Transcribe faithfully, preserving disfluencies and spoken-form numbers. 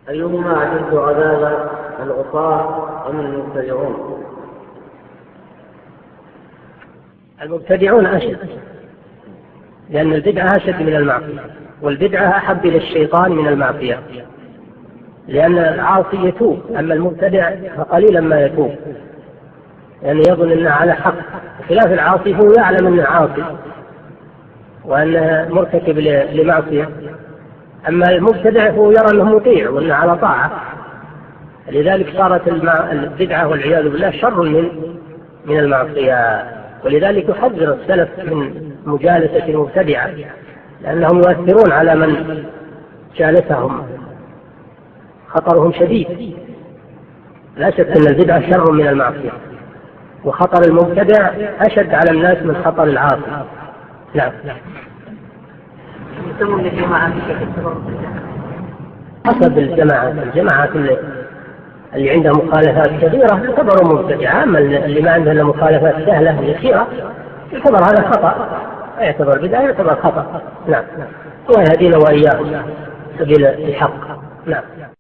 أيهما أشد عذابا العصاة أم المبتدعون؟ المبتدعون أشد، لأن البدعة أشد من المعصية، والبدعة أحب إلى الشيطان من المعصية، لأن العاصي يتوب، أما المبتدع فقليلا ما يتوب، لأنه يعني يظن أنه على حق، خلاف العاصي هو يعلم أنه عاصي وأنه مرتكب لمعصية، أما المبتدع هو يرى أنه مطيع وأنه على طاعة، لذلك صارت البدعة والعياذ بالله شر من من المعصية. ولذلك يحذر السلف من مجالسة المبتدعة، لأنهم يؤثرون على من جالسهم، خطرهم شديد. لا شك أن البدعة شر من المعصية، وخطر المبتدع أشد على الناس من خطر العاصي. نعم. حسب الجماعة، الجماعة اللي عندها مخالفات كبيرة يعتبروا مبتدعة، أما اللي ما عندها مخالفات سهلة يسيرة يعتبر هذا خطأ، يعتبر بدعة، يعتبر خطأ. نعم. الله يهدينا وإياكم سبيل الحق. نعم.